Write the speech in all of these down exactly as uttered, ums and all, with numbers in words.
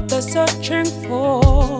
what they're searching for.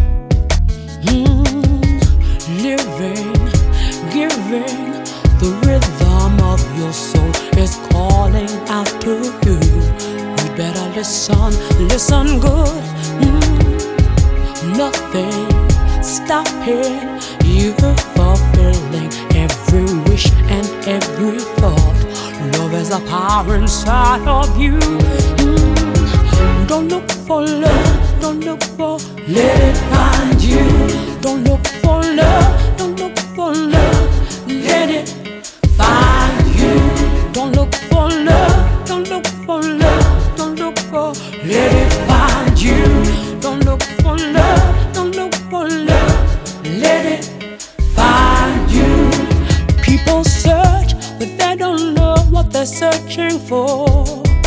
Mm, living, giving, the rhythm of your soul is calling out to you. You better listen, listen good. Mm, nothing stopping you fulfilling every wish and every thought. Love is a power inside of you. Mm, don't look for love, don't look for, let it find you. Don't look for love, don't look for love, let it find you. Don't look for love, don't look for love, don't look for, let it find you. Don't look for love, don't look for love, let it find you. People search, but they don't know what they're searching for.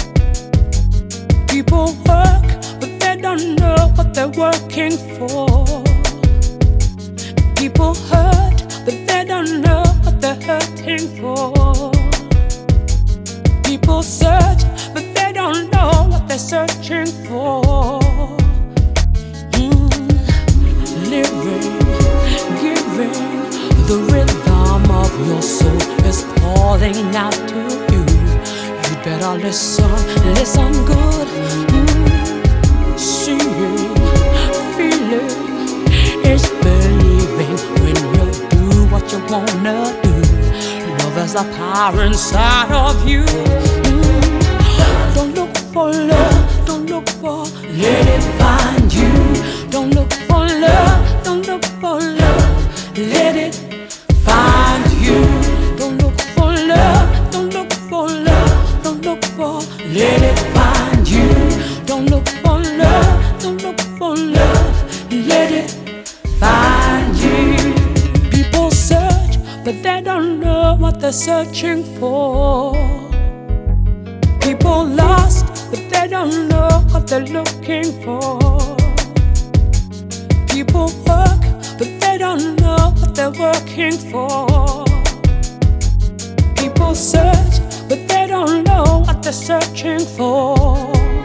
People work, but they don't know what they're working for. People hurt, but they don't know what they're hurting for. People search, but they don't know what they're searching for. Mm, living, giving, the rhythm of your soul is calling out to you. You better listen, listen good. Mm, seeing, feeling is believing when you do what you wanna do. Love is the power inside of you. Mm, don't look for love, don't look for, let it find you. Don't look for love, don't look for love, let it find you. Don't look for love, don't look for love, don't look for, let it find you. Don't look for love, don't look for love, let it find you. People search, but they don't know what they're searching for. People lost, but they don't know what they're looking for. People work, but they don't know what they're working for. People search, but they don't know what they're searching for.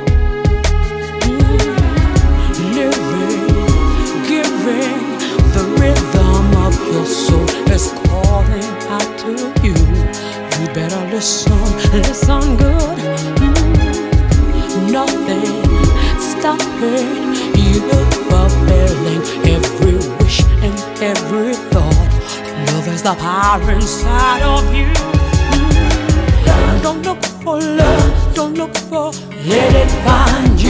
Mm, living, giving, the rhythm of your soul is calling out to you. You better listen, listen good. Mm, nothing stopping you fulfilling every wish and every thought. Love is the power inside of you. Mm, don't look for love, don't look for, let it find you.